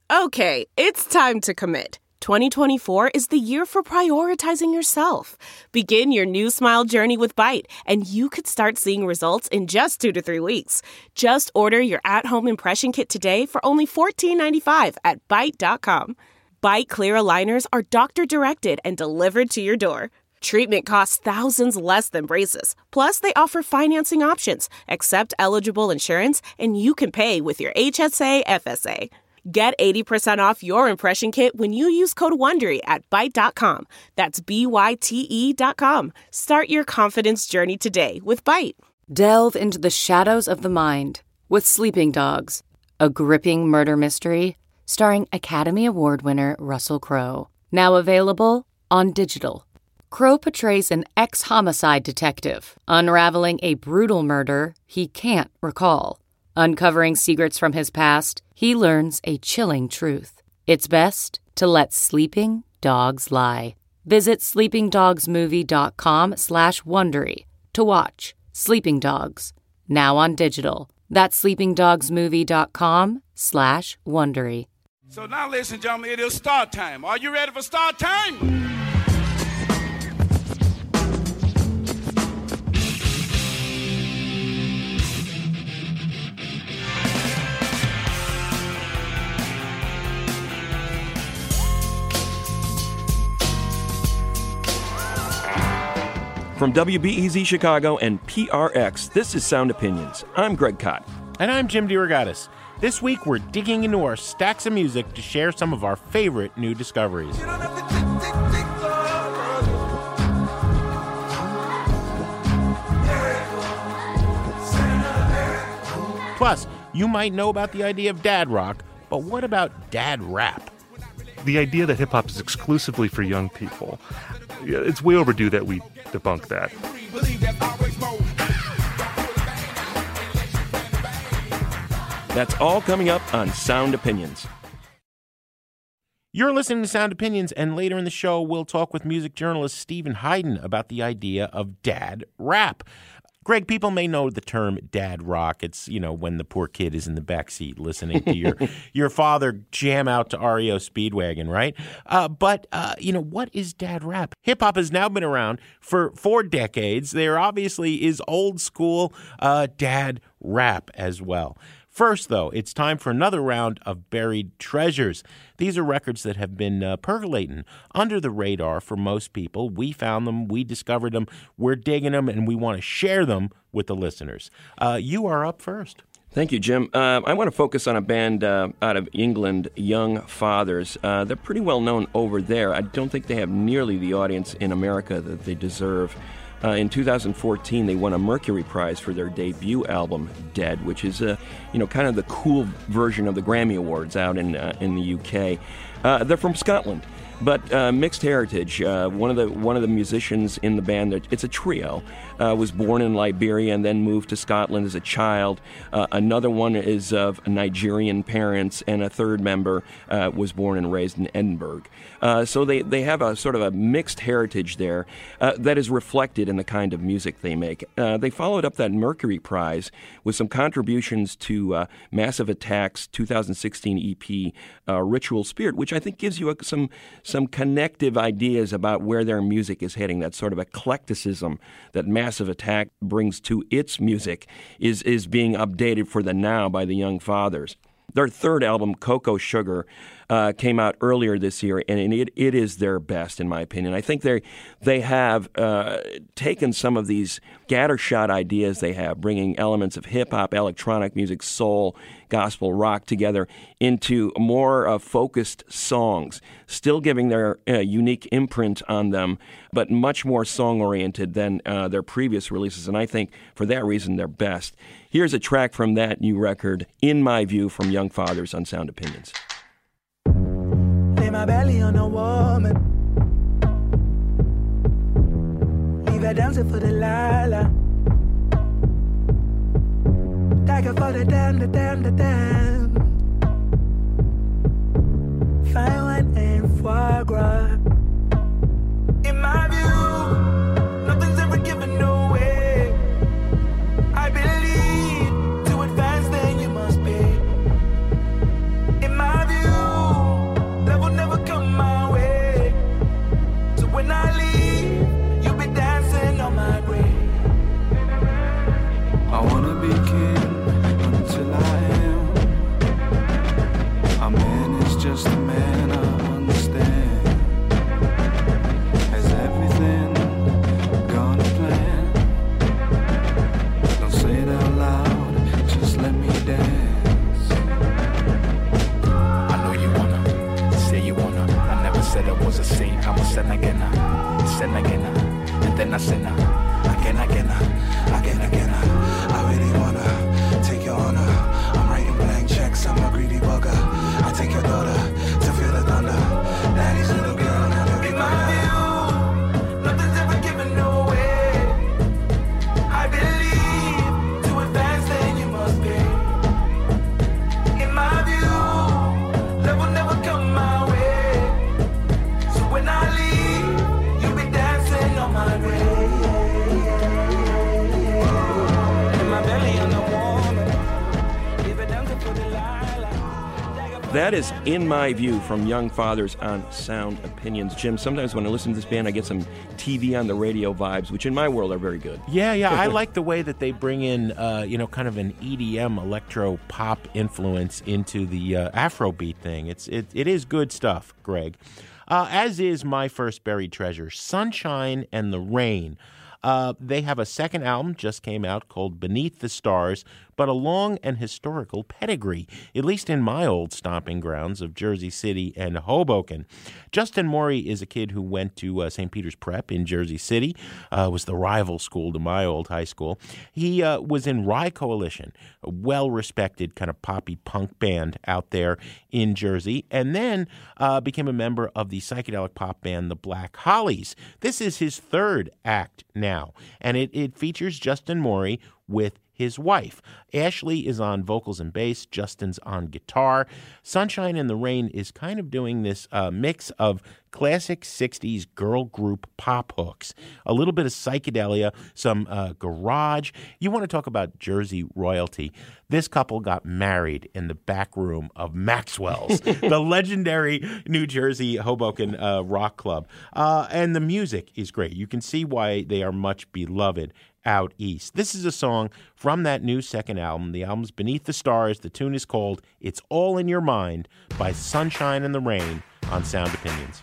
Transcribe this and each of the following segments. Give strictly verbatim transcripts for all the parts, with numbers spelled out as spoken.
Okay, it's time to commit. twenty twenty-four is the year for prioritizing yourself. Begin your new smile journey with Byte, and you could start seeing results in just two to three weeks. Just order your at-home impression kit today for only fourteen ninety-five at byte dot com. Byte clear aligners are doctor-directed and delivered to your door. Treatment costs thousands less than braces. Plus, they offer financing options, accept eligible insurance, and you can pay with your H S A F S A. Get eighty percent off your impression kit when you use code WONDERY at byte dot com. That's B Y T E dot com. Start your confidence journey today with Byte. Delve into the shadows of the mind with Sleeping Dogs, a gripping murder mystery starring Academy Award winner Russell Crowe. Now available on digital. Crowe portrays an ex-homicide detective unraveling a brutal murder he can't recall. Uncovering secrets from his past, he learns a chilling truth. It's best to let sleeping dogs lie. Visit sleepingdogsmovie.com slash Wondery to watch Sleeping Dogs, now on digital. That's sleepingdogsmovie.com slash Wondery. So now, ladies and gentlemen, it is start time. Are you ready for start time? From W B E Z Chicago and P R X, this is Sound Opinions. I'm Greg Kot. And I'm Jim DeRogatis. This week, we're digging into our stacks of music to share some of our favorite new discoveries. Plus, you might know about the idea of dad rock, but what about dad rap? The idea that hip-hop is exclusively for young people, it's way overdue that we debunk that. That's all coming up on Sound Opinions. You're listening to Sound Opinions, and later in the show, we'll talk with music journalist Stephen Hayden about the idea of dad rap. Greg, people may know the term dad rock. It's, you know, when the poor kid is in the backseat listening to your your father jam out to R E O Speedwagon, right? Uh, but, uh, you know, what is dad rap? Hip-hop has now been around for four decades. There obviously is old school uh, dad rap as well. First, though, it's time for another round of Buried Treasures. These are records that have been uh, percolating under the radar for most people. We found them, we discovered them, we're digging them, and we want to share them with the listeners. Uh, you are up first. Thank you, Jim. Uh, I want to focus on a band uh, out of England, Young Fathers. Uh, they're pretty well known over there. I don't think they have nearly the audience in America that they deserve. Uh, in two thousand fourteen, they won a Mercury Prize for their debut album, Dead, which is, uh, you know, kind of the cool version of the Grammy Awards out in uh, in the U K. Uh, they're from Scotland, but uh, mixed heritage. Uh, one of the one of the musicians in the band, it's a trio, uh, was born in Liberia and then moved to Scotland as a child. Uh, another one is of Nigerian parents, and a third member uh, was born and raised in Edinburgh. Uh, so they, they have a sort of a mixed heritage there uh, that is reflected in the kind of music they make. Uh, they followed up that Mercury Prize with some contributions to uh, Massive Attack's two thousand sixteen E P, uh, Ritual Spirit, which I think gives you a, some some connective ideas about where their music is heading. That sort of eclecticism that Massive Attack brings to its music is, is being updated for the now by the Young Fathers. Their third album, Cocoa Sugar, uh, came out earlier this year, and it it is their best, in my opinion. I think they they have uh, taken some of these scattershot ideas they have, bringing elements of hip-hop, electronic music, soul, gospel, rock together into more uh, focused songs, still giving their uh, unique imprint on them, but much more song-oriented than uh, their previous releases, and I think for that reason they're best. Here's a track from that new record, In My View, from Young Fathers on Sound Opinions. Lay my belly on a woman, leave her dancing for the lala, dagger for the damn, the damn, the damn, fine wine and foie gras. In my view, nothing's ever given away. I believe to advance then you must pay. In my view, I said, nah, again, again, again, again. I really wanna take your honor. I'm writing blank checks, I'm a greedy bugger. I take your daughter to feel the thunder. Daddy's little girl, now they'll be my view. Nothing's ever given away. I believe to advance, then you must pay. In my view, love will never come my way. So when I leave, you'll be dancing on my way. In my belly, I'm the woman. Give it down to put the lilac. That is In My View from Young Fathers on Sound Opinions. Jim, sometimes when I listen to this band, I get some T V on the radio vibes, which in my world are very good. Yeah, yeah. I like the way that they bring in, uh, you know, kind of an E D M electro pop influence into the uh, Afrobeat thing. It's it, it is good stuff, Greg. Uh, as is my first buried treasure, Sunshine and the Rain. Uh, they have a second album, just came out, called Beneath the Stars, but a long and historical pedigree, at least in my old stomping grounds of Jersey City and Hoboken. Justin Morey is a kid who went to uh, Saint Peter's Prep in Jersey City, uh, was the rival school to my old high school. He uh, was in Rye Coalition, a well-respected kind of poppy punk band out there in Jersey, and then uh, became a member of the psychedelic pop band The Black Hollies. This is his third act now, and it, it features Justin Morey with his wife. Ashley is on vocals and bass. Justin's on guitar. Sunshine and the Rain is kind of doing this uh, mix of classic sixties girl group pop hooks, a little bit of psychedelia, some uh, garage. You want to talk about Jersey royalty. This couple got married in the back room of Maxwell's, the legendary New Jersey Hoboken uh, rock club. Uh, and the music is great. You can see why they are much beloved out east. This is a song from that new second album. The album's Beneath the Stars. The tune is called It's All in Your Mind by Sunshine and the Rain on Sound Opinions.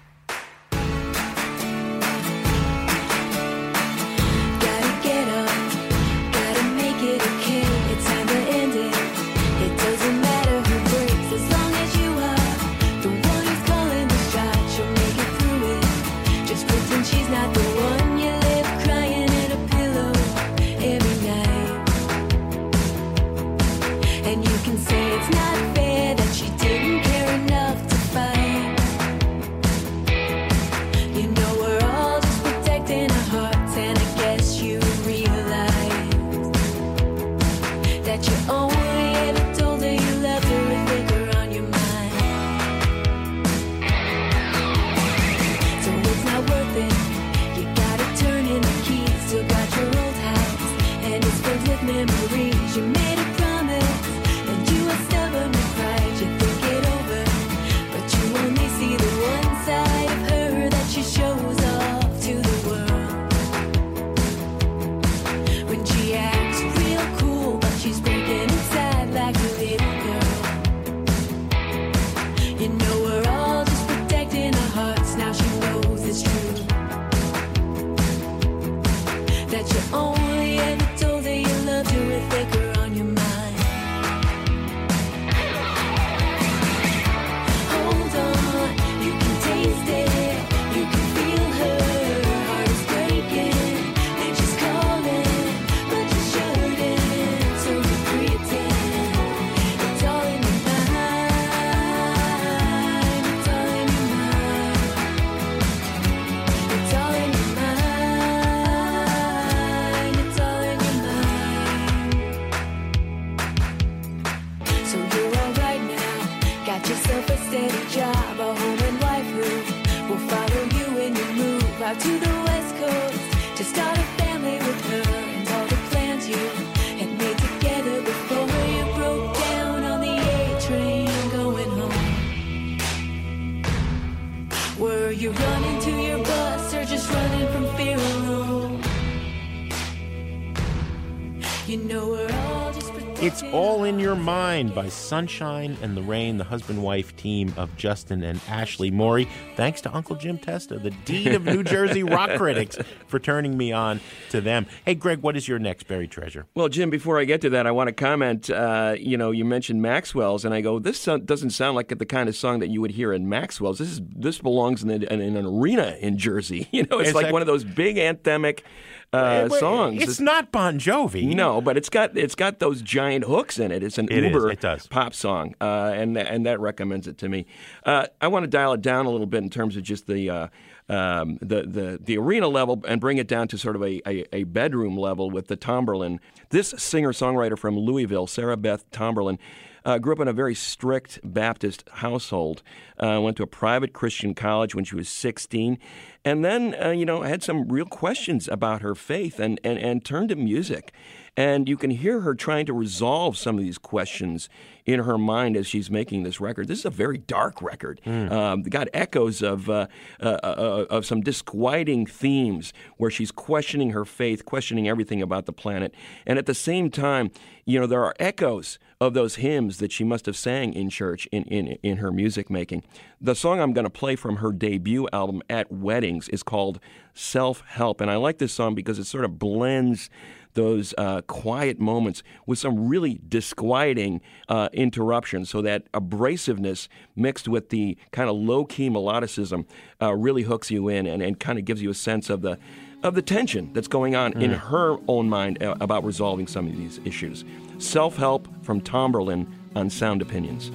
It's All in Your Mind by Sunshine and the Rain, the husband-wife team of Justin and Ashley Morey. Thanks to Uncle Jim Testa, the dean of New Jersey rock critics, for turning me on to them. Hey, Greg, what is your next buried treasure? Well, Jim, before I get to that, I want to comment. Uh, you know, you mentioned Maxwell's, and I go, this so- doesn't sound like the kind of song that you would hear in Maxwell's. This is this belongs in, the, in, in an arena in Jersey. You know, it's Is like that- one of those big anthemic uh, Wait, songs. It's not Bon Jovi. No, but it's got it's got those giant hooks in it. It's an It is. uber It does. pop song, uh, and th- and that recommends it to me. Uh, I want to dial it down a little bit in terms of just the uh, um, the the the arena level and bring it down to sort of a, a, a bedroom level with the Tomberlin. This singer songwriter from Louisville, Sarah Beth Tomberlin, Uh, grew up in a very strict Baptist household. Uh, went to a private Christian college when she was sixteen, and then uh, you know had some real questions about her faith, and, and and turned to music. And you can hear her trying to resolve some of these questions in her mind as she's making this record. This is a very dark record. Mm. Um, got echoes of uh, uh, uh, of some disquieting themes where she's questioning her faith, questioning everything about the planet, and at the same time, you know, there are echoes of those hymns that she must have sang in church in, in, in her music making. The song I'm going to play from her debut album, At Weddings, is called Self-Help. And I like this song because it sort of blends those uh, quiet moments with some really disquieting uh, interruptions, so that abrasiveness mixed with the kind of low-key melodicism uh, really hooks you in and, and kind of gives you a sense of the of the tension that's going on mm. in her own mind uh, about resolving some of these issues. Self-Help from Tomberlin on Sound Opinions.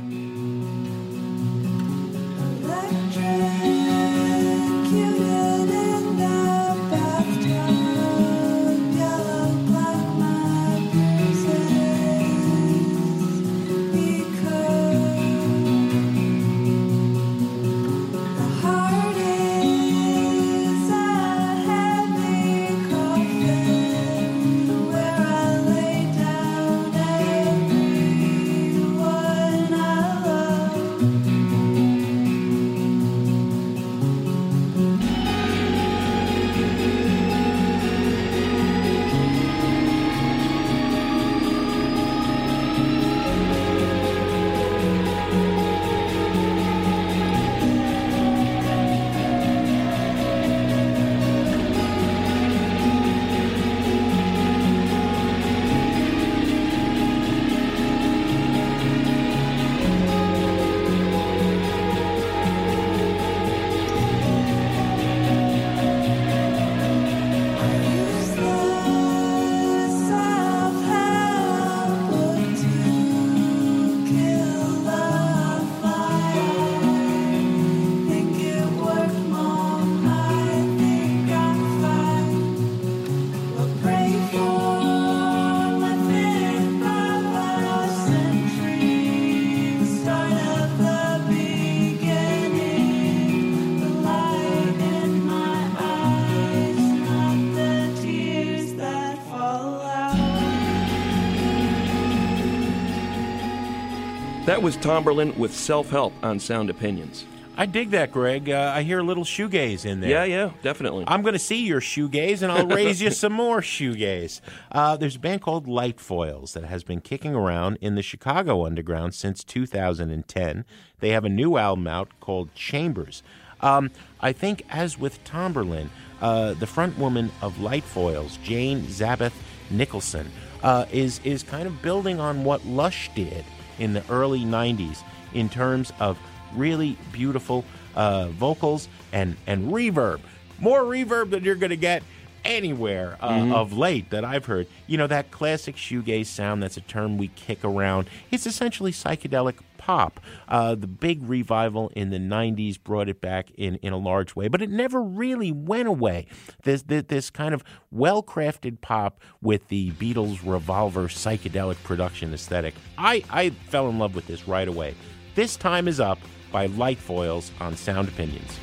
That was Tomberlin with Self-Help on Sound Opinions. I dig that, Greg. Uh, I hear a little shoegaze in there. Yeah, yeah, definitely. I'm going to see your shoegaze, and I'll raise you some more shoegaze. Uh, there's a band called Light Foils that has been kicking around in the Chicago underground since two thousand ten. They have a new album out called Chambers. Um, I think, as with Tomberlin, uh, the front woman of Light Foils, Jane Zabeth Nicholson, uh, is is kind of building on what Lush did in the early nineties in terms of really beautiful uh, vocals and, and reverb. More reverb than you're going to get anywhere uh, mm-hmm. of late that I've heard. You know, that classic shoegaze sound, that's a term we kick around. It's essentially psychedelic pop. Uh, the big revival in the nineties brought it back in, in a large way, but it never really went away. There's this, this kind of well-crafted pop with the Beatles Revolver psychedelic production aesthetic. I, I fell in love with this right away. This Time Is Up by Light Foils on Sound Opinions.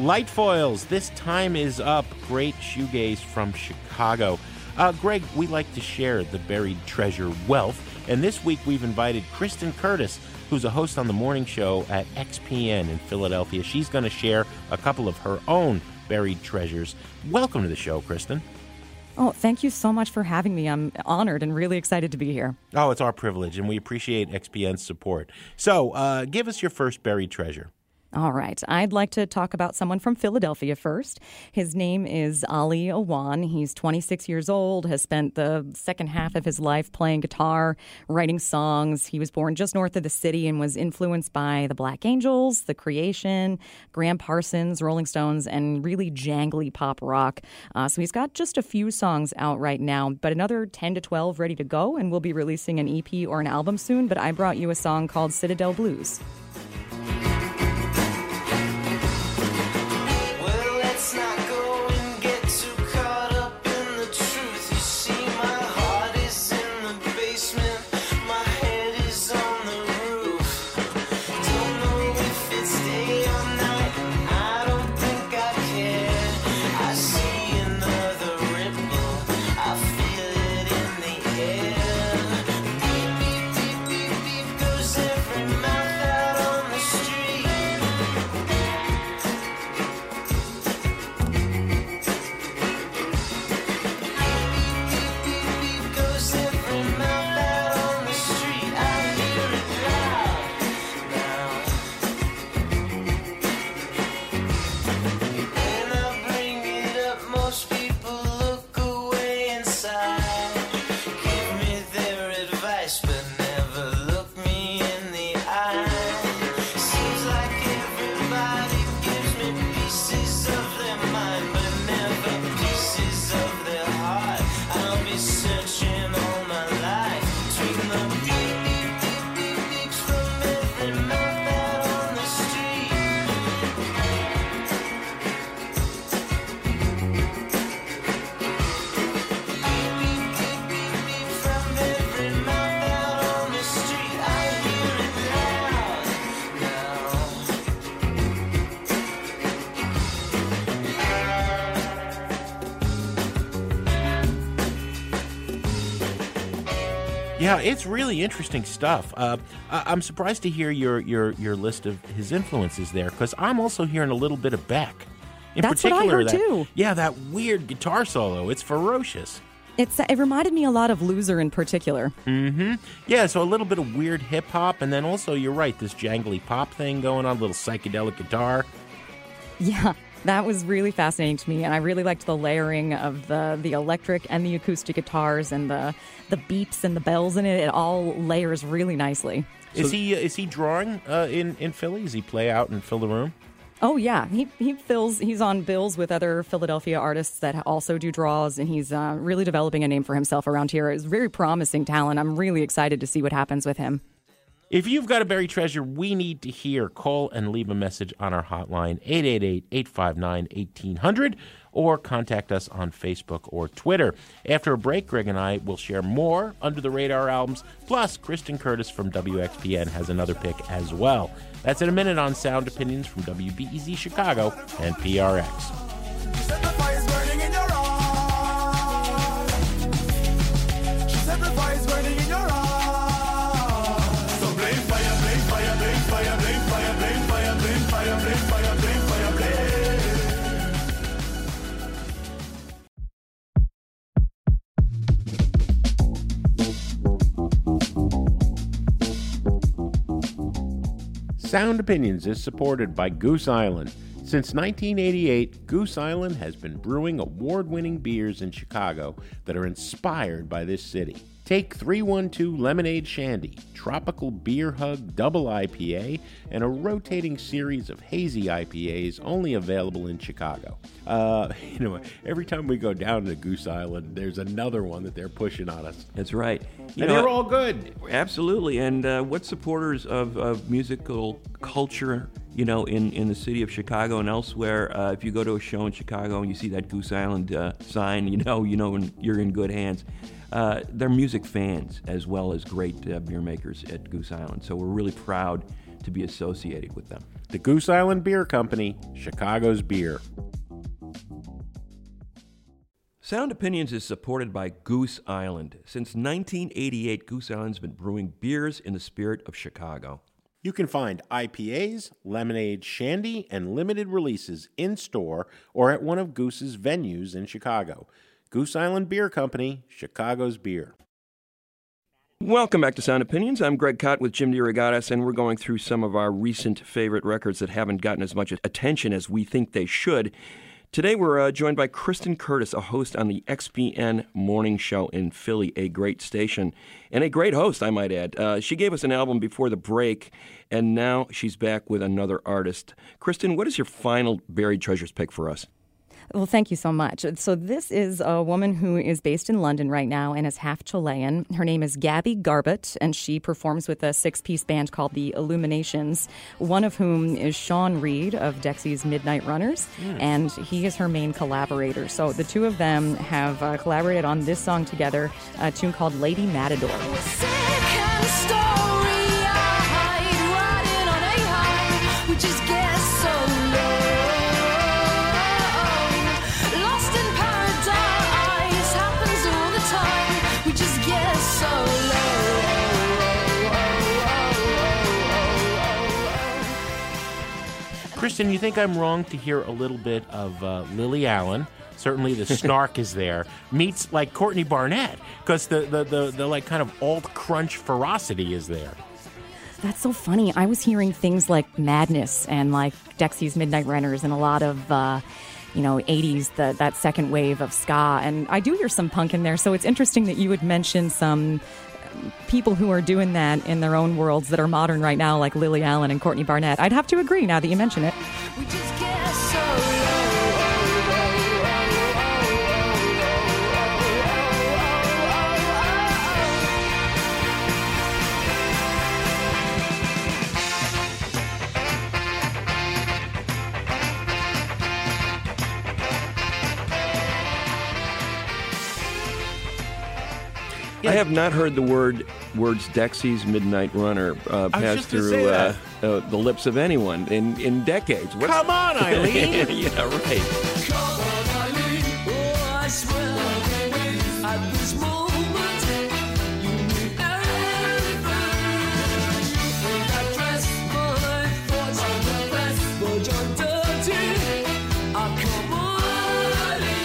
Lightfoils, This Time Is Up, great shoegaze from Chicago. Uh, Greg, we like to share the buried treasure wealth, and this week we've invited Kristen Curtis, who's a host on the morning show at X P N in Philadelphia. She's going to share a couple of her own buried treasures. Welcome to the show, Kristen. Oh, thank you so much for having me. I'm honored and really excited to be here. Oh, it's our privilege, and we appreciate X P N's support. So, uh, give us your first buried treasure. All right. I'd like to talk about someone from Philadelphia first. His name is Ali Awan. He's twenty-six years old, has spent the second half of his life playing guitar, writing songs. He was born just north of the city and was influenced by the Black Angels, The Creation, Graham Parsons, Rolling Stones, and really jangly pop rock. Uh, so he's got just a few songs out right now, but another ten to twelve ready to go, and we'll be releasing an E P or an album soon. But I brought you a song called Citadel Blues. Yeah, it's really interesting stuff. Uh, I- I'm surprised to hear your, your, your list of his influences there, because I'm also hearing a little bit of Beck. In That's what I particular, heard, that, too. Yeah, that weird guitar solo. It's ferocious. It's It reminded me a lot of Loser in particular. Mm-hmm. Yeah, so a little bit of weird hip-hop, and then also, you're right, this jangly pop thing going on, a little psychedelic guitar. Yeah, that was really fascinating to me, and I really liked the layering of the, the electric and the acoustic guitars and the the beeps and the bells in it. It all layers really nicely. Is So- he uh, is he drawing uh, in, in Philly? Does he play out and fill the room? Oh yeah, he he fills. He's on bills with other Philadelphia artists that also do draws, and he's uh, really developing a name for himself around here. It's very promising talent. I'm really excited to see what happens with him. If you've got a buried treasure we need to hear, call and leave a message on our hotline, eight eight eight, eight five nine, one eight hundred, or contact us on Facebook or Twitter. After a break, Greg and I will share more Under the Radar albums, plus Kristen Curtis from W X P N has another pick as well. That's in a minute on Sound Opinions from W B E Z Chicago and P R X. Set the fires burning in your eyes. She said the fires burning in your eyes. So blame fire, blame fire, blame fire, blame fire, blame fire, blame fire, blame fire, blame fire, blame. Sound Opinions is supported by Goose Island. Since nineteen eighty-eight, Goose Island has been brewing award-winning beers in Chicago that are inspired by this city. Take three one two Lemonade Shandy, Tropical Beer Hug Double I P A, and a rotating series of hazy I P As only available in Chicago. Uh, you know, every time we go down to Goose Island, there's another one that they're pushing on us. That's right. You And know, they're all good. Absolutely. And uh, what supporters of, of musical culture, you know, in, in the city of Chicago and elsewhere, uh, if you go to a show in Chicago and you see that Goose Island uh, sign, you know, you know you're in good hands. Uh, they're music fans as well as great uh, beer makers at Goose Island. So we're really proud to be associated with them. The Goose Island Beer Company, Chicago's beer. Sound Opinions is supported by Goose Island. Since nineteen eighty-eight, Goose Island's been brewing beers in the spirit of Chicago. You can find I P As, lemonade, shandy, and limited releases in-store or at one of Goose's venues in Chicago. Goose Island Beer Company, Chicago's beer. Welcome back to Sound Opinions. I'm Greg Kot with Jim DeRogatis, and we're going through some of our recent favorite records that haven't gotten as much attention as we think they should. Today we're uh, joined by Kristen Curtis, a host on the X P N Morning Show in Philly, a great station, and a great host, I might add. Uh, she gave us an album before the break, and now she's back with another artist. Kristen, what is your final Buried Treasures pick for us? Well, thank you so much. So this is a woman who is based in London right now and is half Chilean. Her name is Gabby Garbett, and she performs with a six-piece band called the Illuminations, one of whom is Sean Reed of Dexy's Midnight Runners, mm. and he is her main collaborator. So the two of them have uh, collaborated on this song together, a tune called Lady Matador. Kristen, you think I'm wrong to hear a little bit of uh, Lily Allen? Certainly the snark is there. Meets like Courtney Barnett, because the, the, the, the like kind of alt crunch ferocity is there. That's so funny. I was hearing things like Madness and like Dexy's Midnight Runners and a lot of, uh, you know, eighties, the, that second wave of ska. And I do hear some punk in there, so it's interesting that you would mention some people who are doing that in their own worlds that are modern right now, like Lily Allen and Courtney Barnett. I'd have to agree now that you mention it. We just get so I have not heard the word words Dexy's Midnight Runner uh, pass through uh, uh, the lips of anyone in, in decades. What's... Come on, Eileen! Yeah, right. Come on, Eileen. Oh, I swear at this moment you mean everything. You think I dress my thoughts on the best, but you're dirty. Oh, come on, Eileen.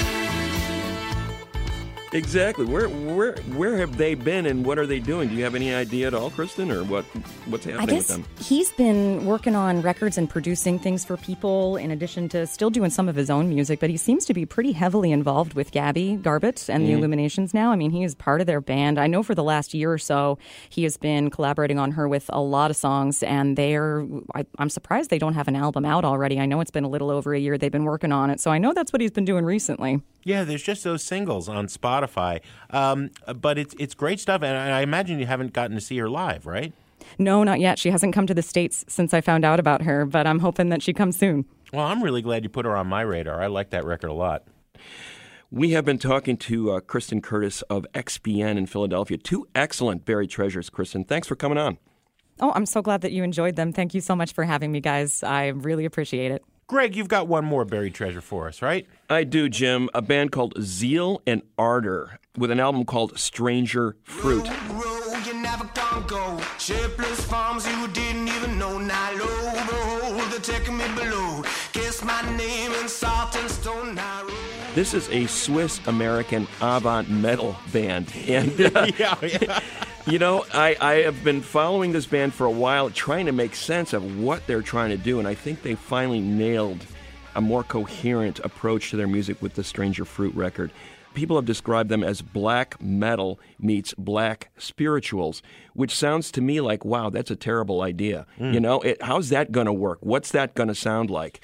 Exactly. Where where where have they been and what are they doing? Do you have any idea at all, Kristen, or what what's happening I guess with them? He's been working on records and producing things for people in addition to still doing some of his own music, but he seems to be pretty heavily involved with Gabby Garbett and mm. the Illuminations now. I mean, he is part of their band. I know for the last year or so, he has been collaborating on her with a lot of songs, and they're, I, I'm surprised they don't have an album out already. I know it's been a little over a year they've been working on it, so I know that's what he's been doing recently. Yeah, there's just those singles on Spotify, um, but it's it's great stuff, and I imagine you haven't gotten to see her live, right? No, not yet. She hasn't come to the States since I found out about her, but I'm hoping that she comes soon. Well, I'm really glad you put her on my radar. I like that record a lot. We have been talking to uh, Kristen Curtis of X P N in Philadelphia. Two excellent buried treasures, Kristen. Thanks for coming on. Oh, I'm so glad that you enjoyed them. Thank you so much for having me, guys. I really appreciate it. Greg, you've got one more buried treasure for us, right? I do, Jim. A band called Zeal and Ardor with an album called Stranger Fruit. Row, you never gonna go. Shapeless farms you didn't even know. Now low, behold, they're taking me below. Kiss my name in salt and stone. Now This is a Swiss-American avant metal band. And uh, yeah, yeah. You know, I, I have been following this band for a while, trying to make sense of what they're trying to do, and I think they finally nailed a more coherent approach to their music with the Stranger Fruit record. People have described them as black metal meets black spirituals, which sounds to me like, wow, that's a terrible idea. Mm. You know, it, how's that going to work? What's that going to sound like?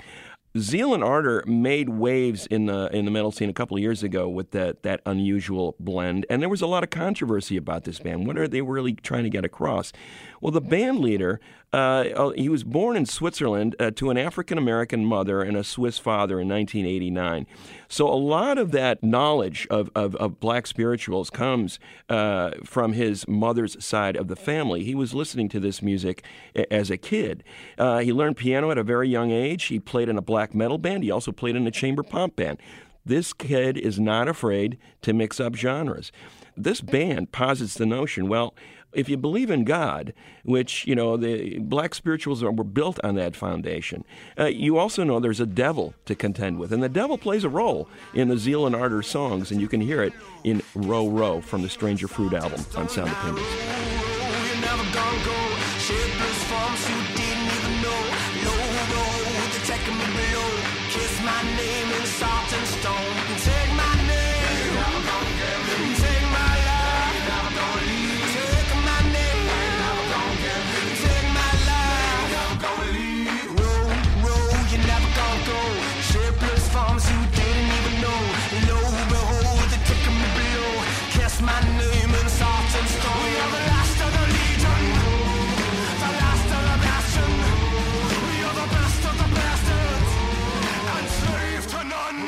Zeal and Ardor made waves in the in the metal scene a couple of years ago with that that unusual blend, and there was a lot of controversy about this band. What are they really trying to get across? Well, the band leader, uh, he was born in Switzerland uh, to an African-American mother and a Swiss father in nineteen eighty-nine. So a lot of that knowledge of, of, of black spirituals comes uh, from his mother's side of the family. He was listening to this music a- as a kid. Uh, he learned piano at a very young age. He played in a black metal band. He also played in a chamber pop band. This kid is not afraid to mix up genres. This band posits the notion, well, if you believe in God, which, you know, the black spirituals are, were built on that foundation, uh, you also know there's a devil to contend with. And the devil plays a role in the Zeal and Ardor songs, and you can hear it in Row, Row from the Stranger Fruit album on Sound Opinions. You're never gonna go. Shapeless forms you didn't even know. Low, low, with the tech of me below. Kiss my name in salt and stone. Take my name. You're never gonna get me. Take my life. You're never gonna leave. Take my name. You're never gonna get me. Take my life. You're never gonna leave. Row, row, you're never gonna go. Shapeless forms you didn't even know. Low, low, with the tech of me below. Kiss my name in salt and stone. We are the last of the legion. The last of the bastion. We are the best of the bastards. And slave to none.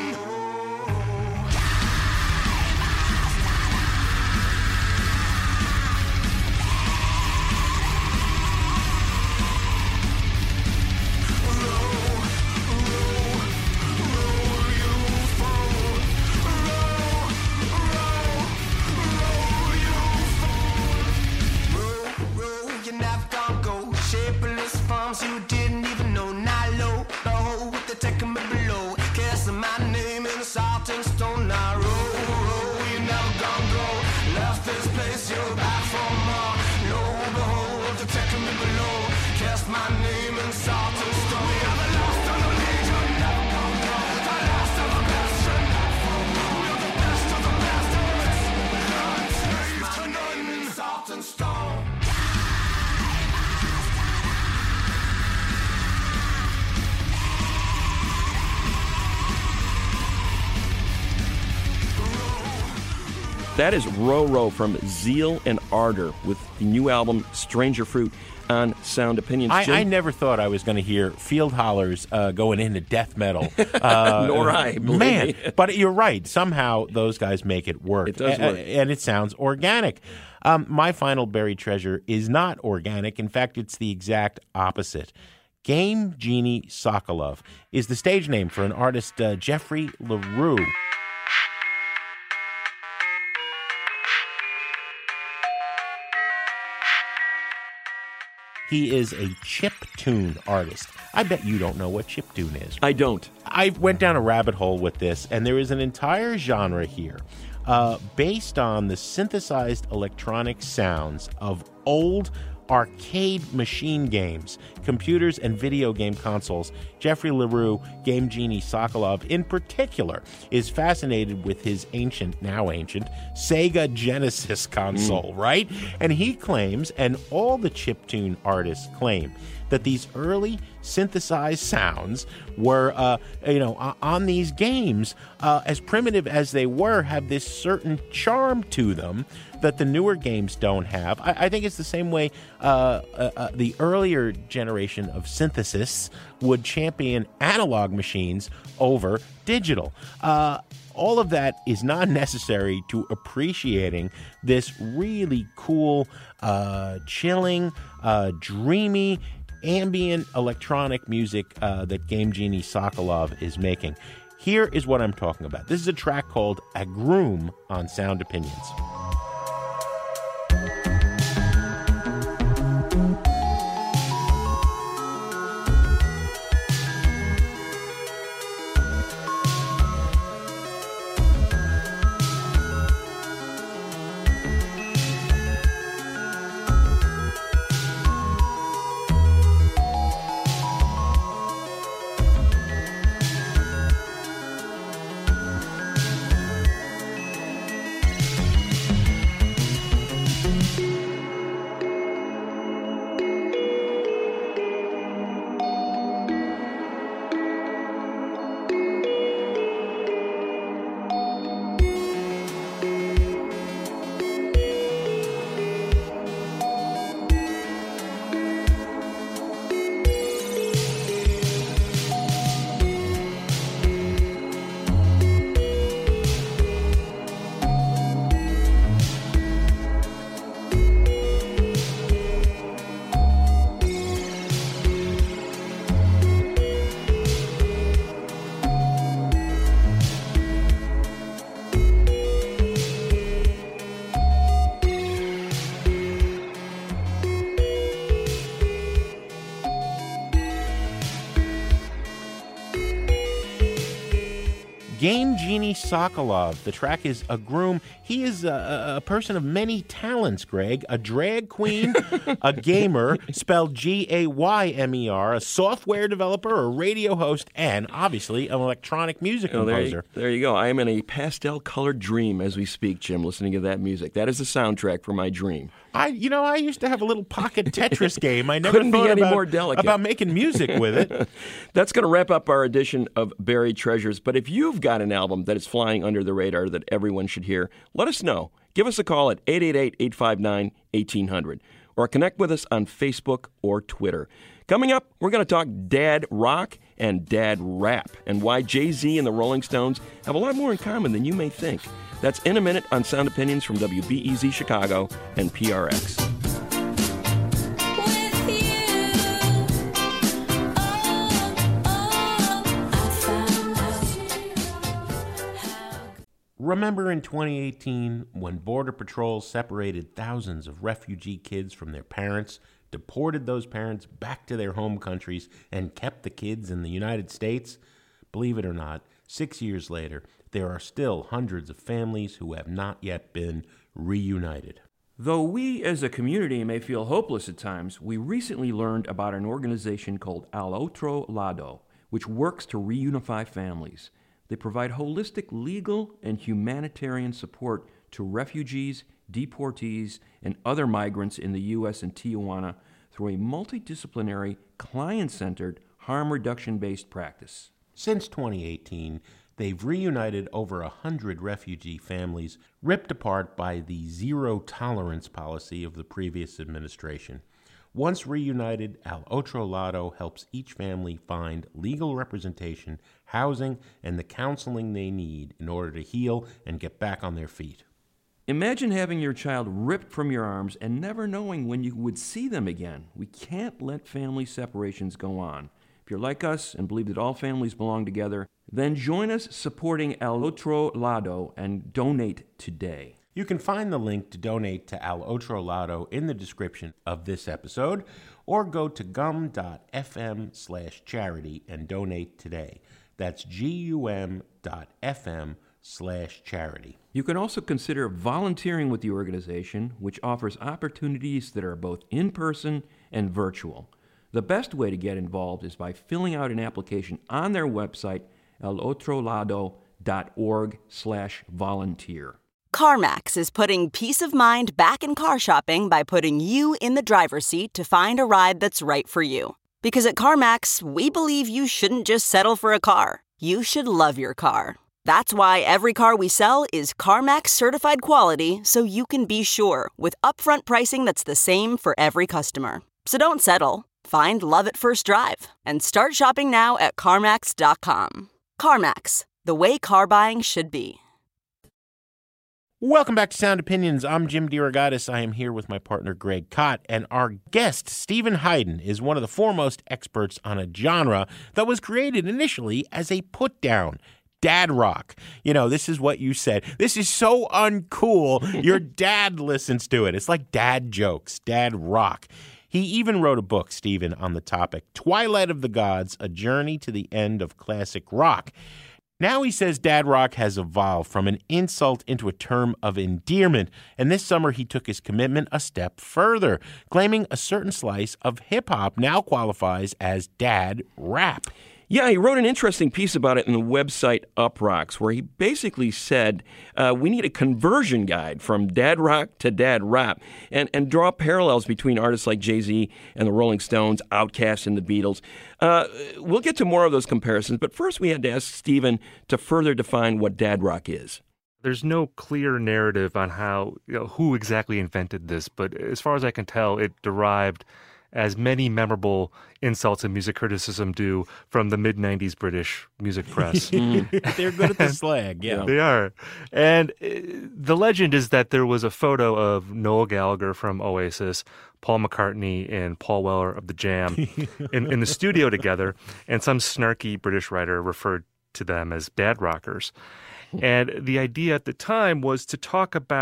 You're never gonna go. Shapeless forms you didn't even know. Now low, low, with the tech of me below. Kissing my name in salt and stone. Now row, row, you're never gonna go. Left this place, you're back for more. Low, behold, with the tech of me below. Kiss my name in salt and stone. We are the last of the legion. Never gonna go. The last of the bastion. We are the best of the bastards. Enslaved to none in salt and stone. That is Row, Row from Zeal and Ardor with the new album Stranger Fruit on Sound Opinions. I, Jim? I never thought I was going to hear Field Hollers uh, going into death metal. Uh, Nor I, believe Man, me. but you're right. Somehow those guys make it work. It does A- work. a- and it sounds organic. Um, my final buried treasure is not organic. In fact, it's the exact opposite. Game Genie Sokolov is the stage name for an artist, uh, Jeffrey LaRue. He is a chiptune artist. I bet you don't know what chiptune is. I don't. I went down a rabbit hole with this, and there is an entire genre here uh, based on the synthesized electronic sounds of old arcade machine games, computers, and video game consoles. Jeffrey LaRue, Game Genie Sokolov in particular, is fascinated with his ancient, now ancient, Sega Genesis console, mm. right? And he claims, and all the chiptune artists claim, that these early synthesized sounds were, uh, you know, on these games, uh, as primitive as they were, have this certain charm to them that the newer games don't have. I, I think it's the same way uh, uh, uh, the earlier generation of synthesis would champion analog machines over digital. Uh, all of that is not necessary to appreciating this really cool, uh, chilling, uh, dreamy, ambient electronic music uh, that Game Genie Sokolov is making. Here is what I'm talking about. This is a track called Agroom on Sound Opinions. Game Genie Sokolov. The track is A Groom. He is a, a person of many talents, Greg. A drag queen, a gamer, spelled G A Y M E R, a software developer, a radio host, and obviously an electronic music Oh, there, composer. you, there you go. I am in a pastel-colored dream as we speak, Jim, listening to that music. That is the soundtrack for my dream. I, you know, I used to have a little pocket Tetris game. I never Couldn't be thought any about, more delicate. about making music with it. That's going to wrap up our edition of Buried Treasures. But if you've got an album that is flying under the radar that everyone should hear, let us know. Give us a call at eight eight eight, eight five nine, one eight zero zero or connect with us on Facebook or Twitter. Coming up, we're going to talk dad rock and dad rap and why Jay-Z and the Rolling Stones have a lot more in common than you may think. That's in a minute on Sound Opinions from W B E Z Chicago and P R X. Remember in twenty eighteen when Border Patrol separated thousands of refugee kids from their parents, deported those parents back to their home countries, and kept the kids in the United States? Believe it or not, six years later, there are still hundreds of families who have not yet been reunited. Though we as a community may feel hopeless at times, we recently learned about an organization called Al Otro Lado, which works to reunify families. They provide holistic legal and humanitarian support to refugees, deportees, and other migrants in the U S and Tijuana through a multidisciplinary, client-centered, harm reduction-based practice. Since twenty eighteen, they've reunited over a hundred refugee families ripped apart by the zero-tolerance policy of the previous administration. Once reunited, Al Otro Lado helps each family find legal representation, housing, and the counseling they need in order to heal and get back on their feet. Imagine having your child ripped from your arms and never knowing when you would see them again. We can't let family separations go on. If you're like us and believe that all families belong together, then join us supporting Al Otro Lado and donate today. You can find the link to donate to Al Otro Lado in the description of this episode, or go to gum.fm slash charity and donate today. That's gum.fm slash charity. You can also consider volunteering with the organization, which offers opportunities that are both in-person and virtual. The best way to get involved is by filling out an application on their website, alotrolado.org slash volunteer. CarMax is putting peace of mind back in car shopping by putting you in the driver's seat to find a ride that's right for you. Because at CarMax, we believe you shouldn't just settle for a car. You should love your car. That's why every car we sell is CarMax certified quality, so you can be sure with upfront pricing that's the same for every customer. So don't settle. Find love at first drive and start shopping now at CarMax dot com. CarMax, the way car buying should be. Welcome back to Sound Opinions. I'm Jim DeRogatis. I am here with my partner, Greg Kot, and our guest, Stephen Hyden, is one of the foremost experts on a genre that was created initially as a put-down, dad rock. You know, this is what you said. This is so uncool. Your dad listens to it. It's like dad jokes, dad rock. He even wrote a book, Stephen, on the topic, Twilight of the Gods, A Journey to the End of Classic Rock. Now he says dad rock has evolved from an insult into a term of endearment, and this summer he took his commitment a step further, claiming a certain slice of hip-hop now qualifies as dad rap. Yeah, he wrote an interesting piece about it in the website Uprocks, where he basically said uh, we need a conversion guide from dad rock to dad rap and, and draw parallels between artists like Jay-Z and the Rolling Stones, Outkast and the Beatles. Uh, we'll get to more of those comparisons, but first we had to ask Stephen to further define what dad rock is. There's no clear narrative on how, you know, who exactly invented this, but as far as I can tell, it derived, as many memorable insults and music criticism do, from the mid nineties British music press. They're good at the slag, yeah. They are. And uh, the legend is that there was a photo of Noel Gallagher from Oasis, Paul McCartney, and Paul Weller of The Jam in, in the studio together, and some snarky British writer referred to them as dad rockers. And the idea at the time was to talk about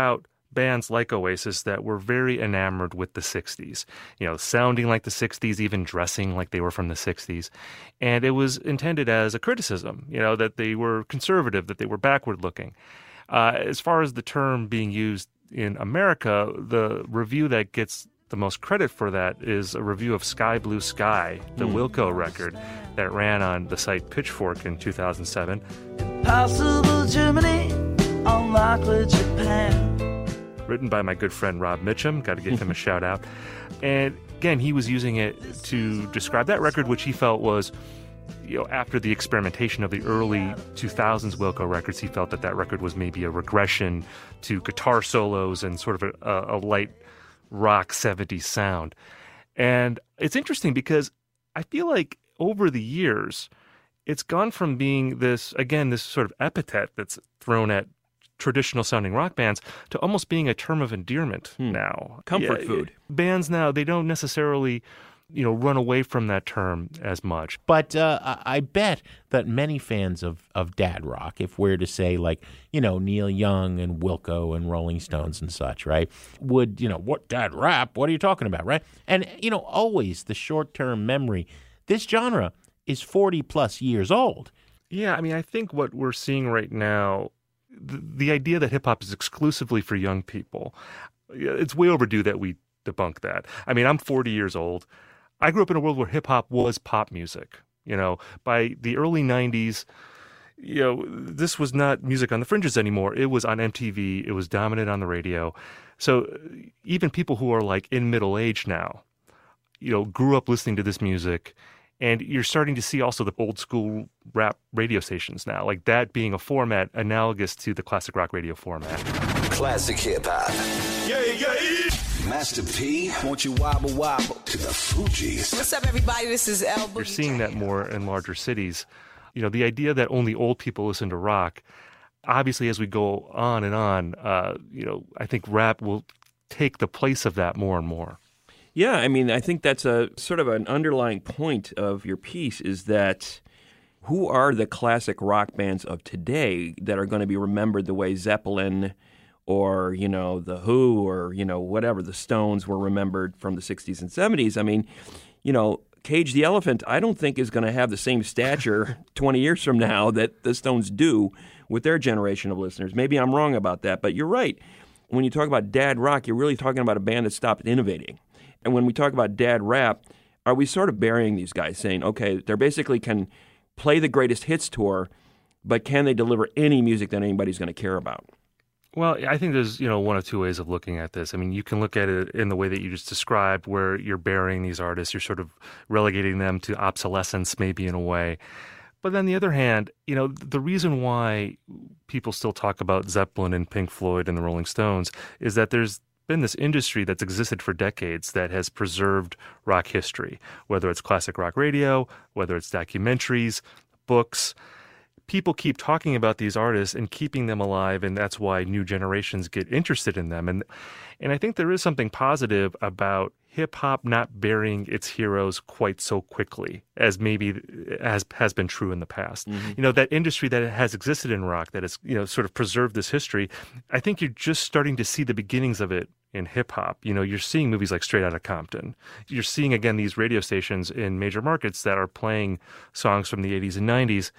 bands like Oasis that were very enamored with the sixties, you know, sounding like the sixties, even dressing like they were from the sixties. And it was intended as a criticism, you know, that they were conservative, that they were backward looking. Uh, as far as the term being used in America, the review that gets the most credit for that is a review of Sky Blue Sky, the Mm. Wilco record that ran on the site Pitchfork in two thousand seven. Possible Germany, unlikely Japan. Written by my good friend Rob Mitchum. Got to give him a shout out. And again, he was using it to describe that record, which he felt was, you know, after the experimentation of the early two thousands Wilco records, he felt that that record was maybe a regression to guitar solos and sort of a, a light rock seventies sound. And it's interesting because I feel like over the years, it's gone from being this, again, this sort of epithet that's thrown at traditional sounding rock bands to almost being a term of endearment now. Comfort Yeah, food. Bands now, they don't necessarily, you know, run away from that term as much. But uh, I I bet that many fans of, of dad rock, if we're to say like, you know, Neil Young and Wilco and Rolling Stones and such, right, would, you know, what dad rap? What are you talking about, right? And, you know, always the short-term memory. This genre is forty plus years old. Yeah, I mean, I think what we're seeing right now, the, the idea that hip hop is exclusively for young people, it's way overdue that we debunk that. I mean, I'm forty years old. I grew up in a world where hip hop was pop music. You know, by the early nineties, you know, this was not music on the fringes anymore. It was on M T V. It was dominant on the radio. So even people who are like in middle age now, you know, grew up listening to this music. And you're starting to see also the old school rap radio stations now, like that being a format analogous to the classic rock radio format. Classic hip hop. Yeah, yeah. Master P, won't you wobble wobble to the Fugees? What's up, everybody? This is El You're Boogie. seeing that more in larger cities. You know, the idea that only old people listen to rock, obviously as we go on and on, uh, you know, I think rap will take the place of that more and more. Yeah, I mean, I think that's a sort of an underlying point of your piece is that who are the classic rock bands of today that are going to be remembered the way Zeppelin or, you know, The Who or, you know, whatever, the Stones were remembered from the sixties and seventies? I mean, you know, Cage the Elephant, I don't think is going to have the same stature twenty years from now that the Stones do with their generation of listeners. Maybe I'm wrong about that, but you're right. When you talk about dad rock, you're really talking about a band that stopped innovating. And when we talk about dad rap, are we sort of burying these guys, saying, okay, they basically can play the greatest hits tour, but can they deliver any music that anybody's going to care about? Well, I think there's, you know, one or two ways of looking at this. I mean, you can look at it in the way that you just described, where you're burying these artists, you're sort of relegating them to obsolescence, maybe in a way. But then on the other hand, you know, the reason why people still talk about Zeppelin and Pink Floyd and the Rolling Stones is that there's been this industry that's existed for decades that has preserved rock history, whether it's classic rock radio, whether it's documentaries, books. People keep talking about these artists and keeping them alive, and that's why new generations get interested in them. And and I think there is something positive about hip-hop not burying its heroes quite so quickly as maybe has, has been true in the past. Mm-hmm. You know, that industry that has existed in rock, that has, you know, sort of preserved this history, I think you're just starting to see the beginnings of it in hip-hop. You know, you're seeing movies like Straight Outta Compton. You're seeing, again, these radio stations in major markets that are playing songs from the eighties and nineties.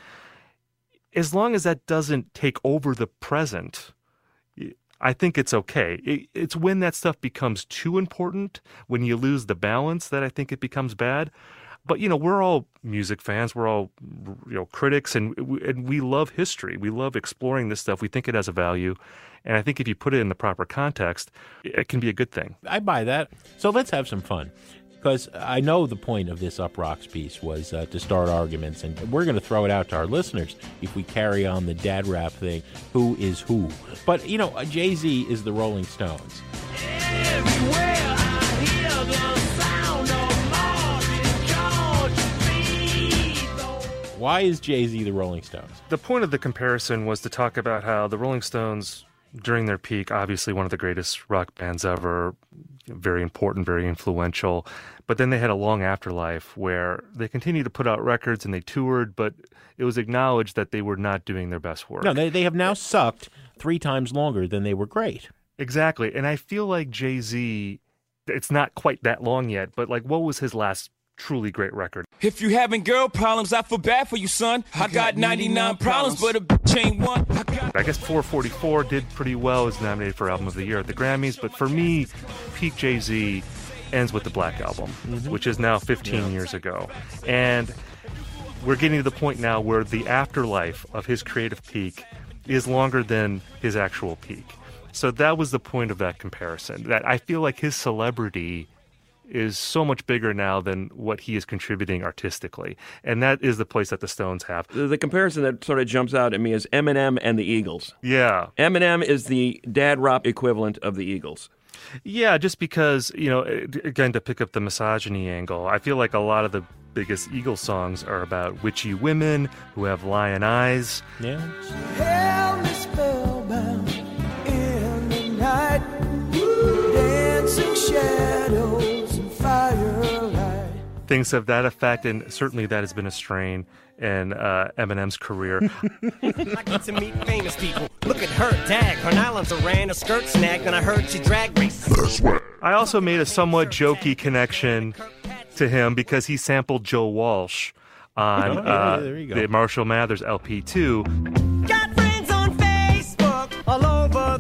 As long as that doesn't take over the present, I think it's okay. It, it's when that stuff becomes too important, when you lose the balance, that I think it becomes bad. But, you know, we're all music fans. We're all, you know, critics, and we, and we love history. We love exploring this stuff. We think it has a value. And I think if you put it in the proper context, it can be a good thing. I buy that. So let's have some fun. Because I know the point of this Up Rocks piece was uh, to start arguments, and we're going to throw it out to our listeners if we carry on the dad rap thing, who is who. But, you know, Jay-Z is the Rolling Stones. Everywhere I hear the sound of Marvin George Beat. Why is Jay-Z the Rolling Stones? The point of the comparison was to talk about how the Rolling Stones, during their peak, obviously one of the greatest rock bands ever, very important, very influential. But then they had a long afterlife where they continued to put out records and they toured, but it was acknowledged that they were not doing their best work. No, they, they have now sucked three times longer than they were great. Exactly. And I feel like Jay-Z, it's not quite that long yet, but like, what was his last truly great record? If you having girl problems, I feel bad for you, son. I got ninety-nine problems, but a bitch ain't one. I, got- I guess four forty-four did pretty well, was nominated for Album of the Year at the Grammys, but for me, peak Jay-Z ends with the Black Album, mm-hmm. which is now fifteen yeah. years ago. And we're getting to the point now where the afterlife of his creative peak is longer than his actual peak. So that was the point of that comparison, that I feel like his celebrity is so much bigger now than what he is contributing artistically. And that is the place that the Stones have. The, the comparison that sort of jumps out at me is Eminem and the Eagles. Yeah. Eminem is the dad rap equivalent of the Eagles. Yeah, just because, you know, again, to pick up the misogyny angle, I feel like a lot of the biggest Eagles songs are about witchy women who have lion eyes. Yeah. Held me spellbound in the night, dancing shadows and firelight. Things of that effect, and certainly that has been a strain in uh, Eminem's career. I get to meet famous people. Look at her, dag. Her nylons are ran, her skirt snagged, and I heard she drag races. I also made a somewhat jokey connection to him because he sampled Joe Walsh on oh, yeah, uh, there you go. the Marshall Mathers L P two. Got friends on Facebook all over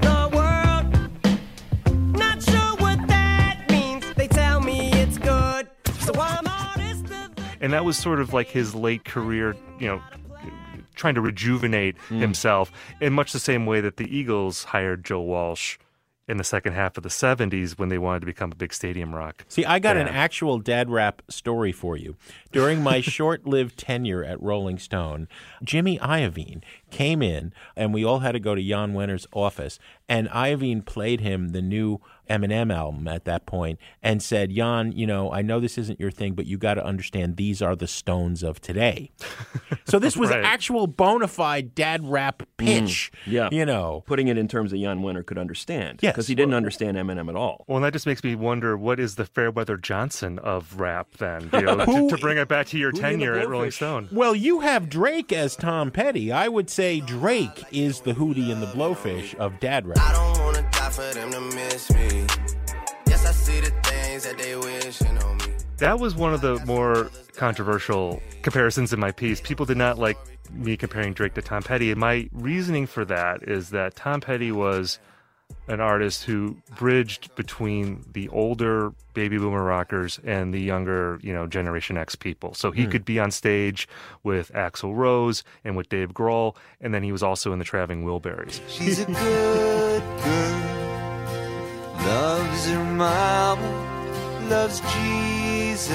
the world. Not sure what that means. They tell me it's good. So I'm honest. And that was sort of like his late career, you know, trying to rejuvenate mm. himself in much the same way that the Eagles hired Joe Walsh in the second half of the seventies when they wanted to become a big stadium rock. See, I got band. an actual dad rap story for you. During my short-lived tenure at Rolling Stone, Jimmy Iovine came in, and we all had to go to Jan Wenner's office, and Iovine played him the new Eminem album at that point and said, Jan, you know, I know this isn't your thing, but you got to understand these are the Stones of today. So this was right. actual bona fide dad rap pitch, mm, yeah. you know. Putting it in terms that Jan Wenner could understand. Yes. Because he didn't understand Eminem at all. Well, and that just makes me wonder, what is the Fairweather Johnson of rap then? You know, to, to bring it back to your tenure at Rolling Stone. Well, you have Drake as Tom Petty. I would say Drake is the Hootie and the Blowfish of dad rap. I don't want to die for them to miss me. Yes, I see the things that they wishing on me. That was one of the more controversial comparisons in my piece. People did not like me comparing Drake to Tom Petty. And my reasoning for that is that Tom Petty was an artist who bridged between the older baby boomer rockers and the younger, you know, Generation X people. So he mm. could be on stage with Axl Rose and with Dave Grohl, and then he was also in the Traveling Wilburys. She's a good girl, loves her mama, loves Jesus,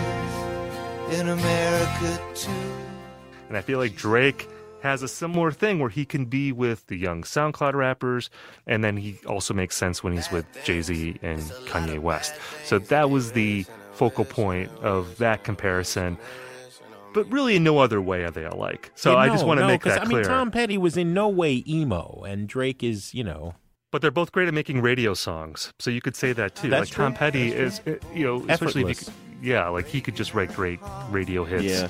in America too. And I feel like Drake has a similar thing where he can be with the young SoundCloud rappers, and then he also makes sense when he's with Jay-Z and Kanye West. So that was the focal point of that comparison. But really in no other way are they alike. So yeah, no, I just want to no, make that I clear. mean, Tom Petty was in no way emo, and Drake is, you know... But they're both great at making radio songs, so you could say that too. That's like Tom true. Petty That's is, you know, especially if you, yeah, like he could just write great radio hits. Yeah.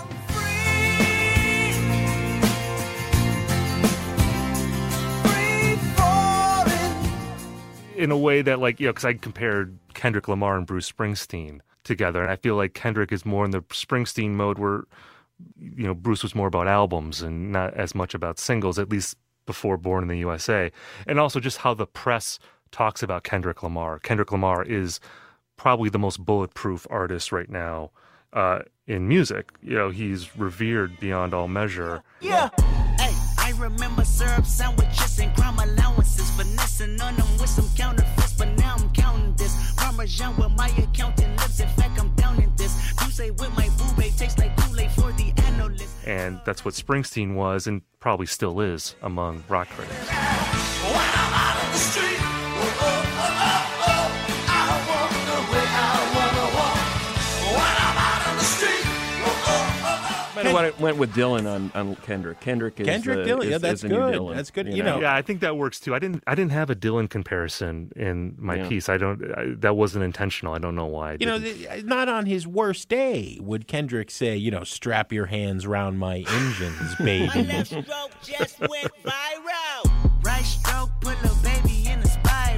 In a way that, like, you know, because I compared Kendrick Lamar and Bruce Springsteen together, and I feel like Kendrick is more in the Springsteen mode where, you know, Bruce was more about albums and not as much about singles, at least before Born in the U S A. And also just how the press talks about Kendrick Lamar. Kendrick Lamar is probably the most bulletproof artist right now uh, in music. You know, he's revered beyond all measure. Yeah. Hey, I remember syrup sandwiches and crime allowances, finessing on them with some counterfeits, but now I'm counting this. Parmesan where my accountant lives, in fact I'm down in this. You say with my boobay tastes like Kool-Aid for the analyst. And that's what Springsteen was and probably still is among rock critics. When I'm out on the street, oh, oh, oh, oh, I walk the way I wanna walk. When I'm out on the street, oh, oh, oh, oh. I went, went with Dylan on, on Kendrick. Kendrick is Kendrick uh, Dylan, is, yeah, is that's the new good. Dylan, That's good. You, You know, know? Yeah, I think that works too. I didn't. I didn't have a Dylan comparison in my Yeah. piece. I don't. I, that wasn't intentional. I don't know why. I You know, didn't. th- not on his worst day would Kendrick say, you know, strap your hands round my engines, My baby. left stroke just went viral. Right stroke put a baby in a spiral.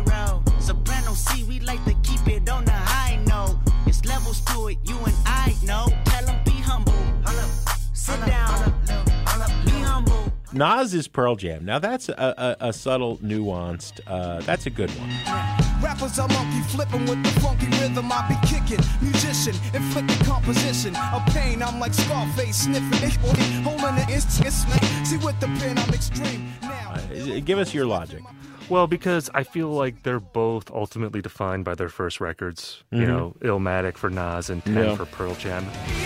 it, you and I know. Tell him be humble. Sit down. Be humble. Nas is Pearl Jam. Now that's a, a, a subtle, nuanced. Uh, that's a good one. Rappers are monkey flipping with the funky rhythm. I be kicking, musician, inflicting composition of pain. I'm like Scarface sniffing it, holding the instance. See with the pen, I'm extreme. Now, uh, give us your logic. Well, because I feel like they're both ultimately defined by their first records. Mm-hmm. You know, Illmatic for Nas and Ten Yeah. for Pearl Jam.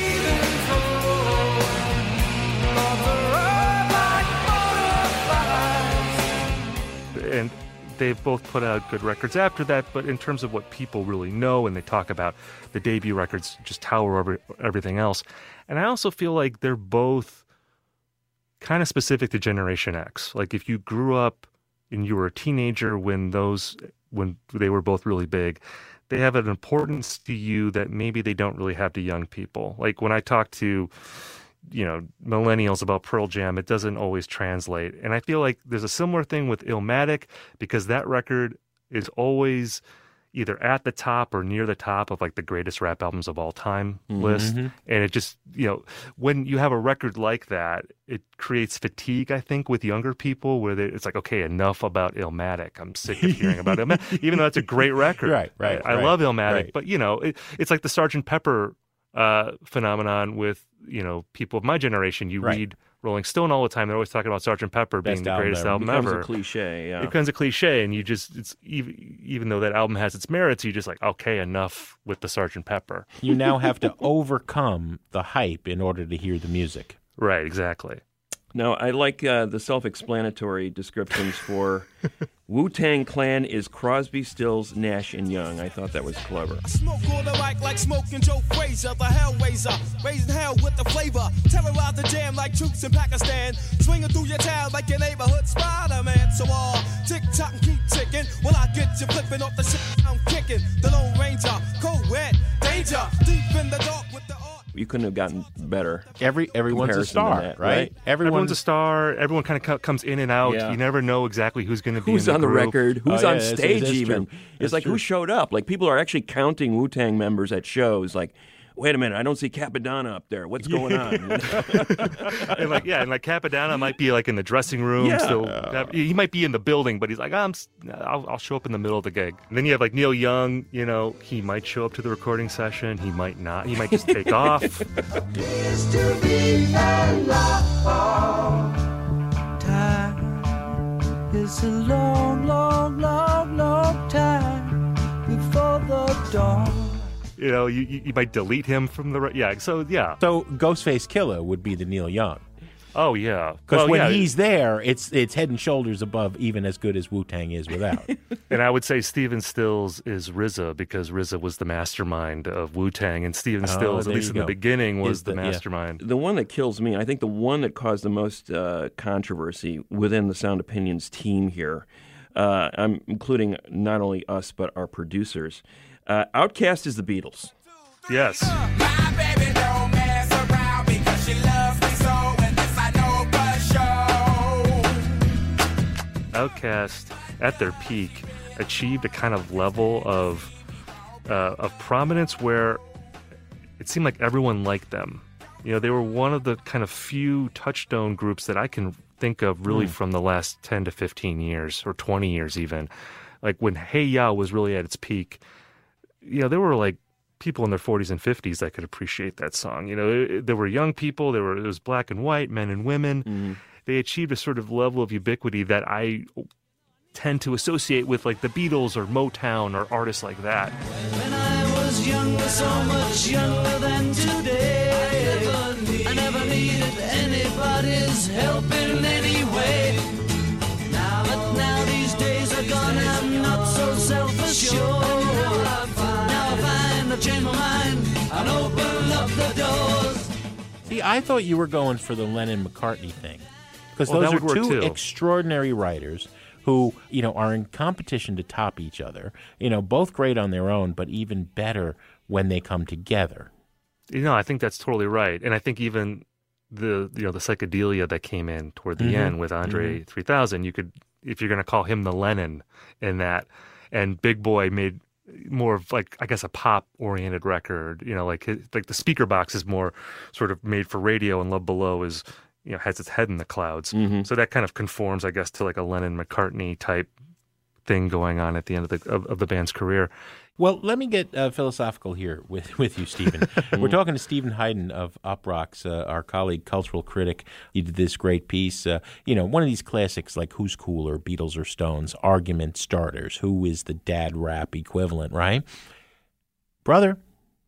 And they've both put out good records after that, but in terms of what people really know, and they talk about the debut records just tower over everything else. And I also feel like they're both kind of specific to Generation X. Like if you grew up and you were a teenager when those when they were both really big, they have an importance to you that maybe they don't really have to young people. Like when I talk to you know, millennials about Pearl Jam, it doesn't always translate. And I feel like there's a similar thing with Illmatic because that record is always either at the top or near the top of like the greatest rap albums of all time Mm-hmm. list. And it just, you know, when you have a record like that, it creates fatigue, I think, with younger people where they, it's like, okay, enough about Illmatic. I'm sick of hearing about Illmatic, even though it's a great record. Right, right, I, I right, love Illmatic, right. but you know, it, it's like the Sergeant Pepper uh, phenomenon with, you know, people of my generation. You Right. read Rolling Stone all the time. They're always talking about Sergeant Pepper Best being the album greatest ever. album Becomes ever. a cliche, yeah. It becomes a cliche, and you just, it's even, even though that album has its merits, you just like, okay, enough with the Sergeant Pepper. You now have to overcome the hype in order to hear the music. Right, exactly. Now, I like uh, the self-explanatory descriptions for Wu-Tang Clan is Crosby, Stills, Nash, and Young. I thought that was clever. Smoke on the mic like smoking Joe Frazier, the Hellraiser, raising hell with the flavor. Terrorize the jam like troops in Pakistan, swinging through your town like your neighborhood Spider-Man. So all tick tock and keep ticking. When I get you flipping off the shit I'm kicking, the Lone Ranger, co-ed, danger, deep in the dark with the art. You couldn't have gotten better. Every everyone's a comparison star, to that, right? right? Everyone's, Everyone's a star. Everyone kind of co- comes in and out. Yeah. You never know exactly who's going to be Who's in the on the group. record? Who's Oh, on yeah, that's- stage? that's even true. it's That's like true. who showed up. Like people are actually counting Wu-Tang members at shows. Like, wait a minute, I don't see Capadonna up there. What's going on? And like yeah, and like Capadonna might be like in the dressing room. Yeah. Still, he might be in the building, but he's like, I'm, s- I'll, I'll show up in the middle of the gig. And then you have like Neil Young. You know, he might show up to the recording session. He might not. He might just take off. Used to be a long time. It's a long, long, long, long time before the dawn. You know, you, you you might delete him from the re- yeah. So yeah. So Ghostface Killah would be the Neil Young. Oh yeah. Because Well, when yeah. he's there, it's it's head and shoulders above even as good as Wu-Tang is without. And I would say Steven Stills is R Z A because R Z A was the mastermind of Wu-Tang, and Steven Oh, Stills, at there least you in the go. beginning, was Is the, the- yeah. mastermind. The one that kills me, I think the one that caused the most uh, controversy within the Sound Opinions team here, uh, I'm including not only us but our producers. Uh, Outkast is the Beatles. Yes. My baby don't mess around because she loves me so, and this I know for sure. Outkast, at their peak, achieved a kind of level of uh, of prominence where it seemed like everyone liked them. You know, they were one of the kind of few touchstone groups that I can think of really Mm. from the last ten to fifteen years or twenty years even. Like when Hey Ya was really at its peak, you know, there were like people in their forties and fifties that could appreciate that song. You know, it, there were young people, there were it was black and white, men and women. Mm-hmm. They achieved a sort of level of ubiquity that I tend to associate with like the Beatles or Motown or artists like that. When I was younger, so much younger than today, I never needed anybody's help in any way. Now, but now these days are gone, I'm not so self-assured. Now I find I've changed my mind and open up the doors. See, I thought you were going for the Lennon-McCartney thing. Because Well, those that are would work, two too. extraordinary writers who, you know, are in competition to top each other. You know, both great on their own, but even better when they come together. You know, I think that's totally right. And I think even the you know the psychedelia that came in toward the Mhm. end with Andre Mhm. three thousand, you could, if you're going to call him the Lennon in that, and Big Boy made more of like, I guess, a pop oriented record. You know, like his, like the Speaker Box is more sort of made for radio, and Love Below is, you know, has its head in the clouds. Mm-hmm. So that kind of conforms, I guess, to like a Lennon McCartney type thing going on at the end of the of, of the band's career. Well, let me get uh, philosophical here with, with you, Stephen. We're talking to Stephen Hyden of Uproxx, uh, our colleague, cultural critic. He did this great piece. Uh, you know, one of these classics like Who's Cooler, Beatles or Stones, argument starters. Who is the dad rap equivalent, right? Brother,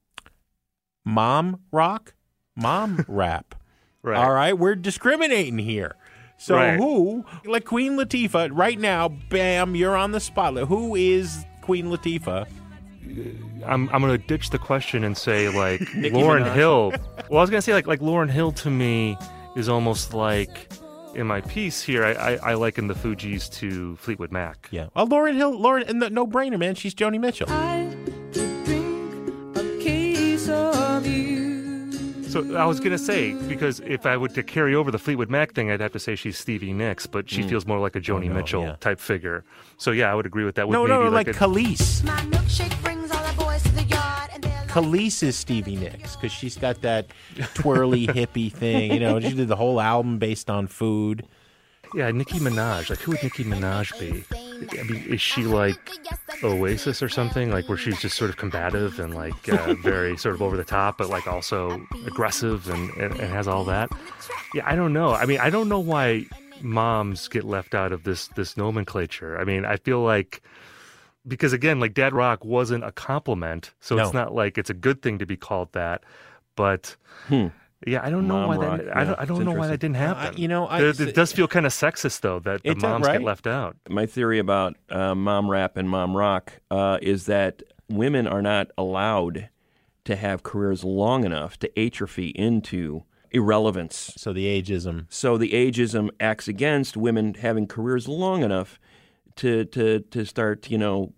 mom rock, mom rap. Right. All right, we're discriminating here. So Right. who, like Queen Latifah, right now, bam, you're on the spotlight. Who is Queen Latifah? I'm I'm gonna ditch the question and say like Nicki Lauryn Minaj. Hill. Well, I was gonna say like like Lauryn Hill to me is almost like, in my piece here, I, I, I liken the Fugees to Fleetwood Mac. Yeah. Well, Lauryn Hill, Lauryn, and the no brainer, man. She's Joni Mitchell. So I was gonna say, because if I were to carry over the Fleetwood Mac thing, I'd have to say she's Stevie Nicks, but she Mm. feels more like a Joni Oh, no, Mitchell yeah. type figure. So yeah, I would agree with that. With No, maybe no, like, like a, Khalees. Khalees is Stevie Nicks because she's got that twirly hippie thing. You know, she did the whole album based on food. Yeah, Nicki Minaj. Like, who would Nicki Minaj be? I mean, is she like Oasis or something? Like, where she's just sort of combative and like uh, very sort of over the top, but like also aggressive and, and, and has all that? Yeah, I don't know. I mean, I don't know why moms get left out of this this nomenclature. I mean, I feel like, because again, like dad rock wasn't a compliment, so No. it's not like it's a good thing to be called that. But Hmm. yeah, I don't know Mom why rock, that. I yeah, don't. I don't it's know why that interesting. didn't happen. Uh, you know, I- it, it does feel kind of sexist though that the It does, moms right? get left out. My theory about uh, mom rap and mom rock uh, is that women are not allowed to have careers long enough to atrophy into irrelevance. So the ageism. So the ageism acts against women having careers long enough to to to start, you know,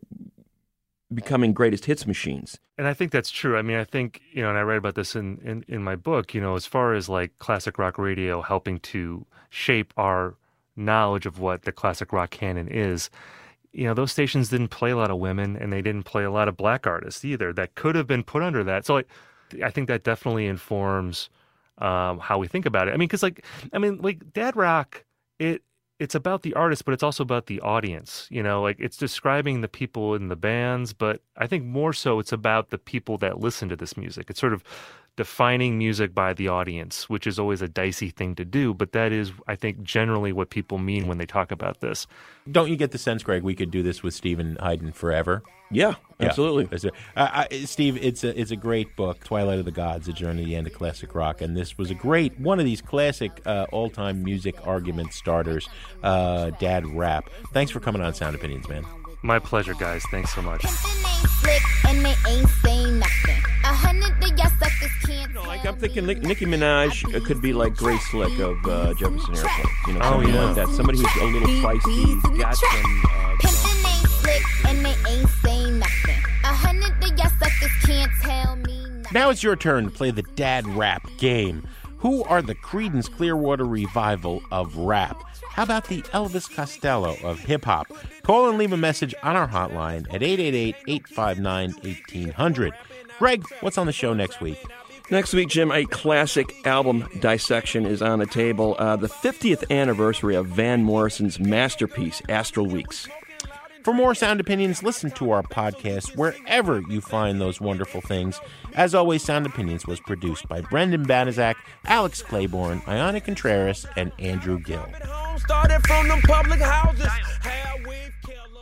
becoming greatest hits machines. And I think that's true. I mean, I think, you know, and I read about this in, in, in my book, you know, as far as like classic rock radio helping to shape our knowledge of what the classic rock canon is, you know, those stations didn't play a lot of women and they didn't play a lot of black artists either that could have been put under that. So like, I think that definitely informs um, how we think about it. I mean, because like, I mean, like dad rock, it, it's about the artist, but it's also about the audience. You know, like it's describing the people in the bands, but I think more so it's about the people that listen to this music. It's sort of defining music by the audience, which is always a dicey thing to do, but that is, I think, generally what people mean when they talk about this. Don't you get the sense, Greg, we could do this with Stephen Hyden forever? Yeah, absolutely. Yeah. Uh, I, Steve, it's a it's a great book, Twilight of the Gods: A Journey to the End of Classic Rock, and this was a great one of these classic uh, all-time music argument starters, uh, dad rap. Thanks for coming on Sound Opinions, man. My pleasure, guys. Thanks so much. Slick and they ain't saying nothing. A hundred of y'all suckers can't. You know, like I'm thinking Nick, Nicki Minaj could be like Grace Slick of uh, Jefferson Airplane. You know, Oh, somebody yeah. like that. Somebody who's a little feisty, got some. Uh, Pimpin' ain't slick and they ain't saying nothing. A hundred of y'all suckers can't tell me nothing. Now it's your turn to play the dad rap game. Who are the Creedence Clearwater Revival of rap? How about the Elvis Costello of hip-hop? Call and leave a message on our hotline at eight eight eight, eight five nine, one eight hundred. Greg, what's on the show next week? Next week, Jim, a classic album dissection is on the table. Uh, the fiftieth anniversary of Van Morrison's masterpiece, Astral Weeks. For more Sound Opinions, listen to our podcast wherever you find those wonderful things. As always, Sound Opinions was produced by Brendan Banaszak, Alex Claiborne, Iona Contreras, and Andrew Gill. Started from them public houses. Hair wave killer.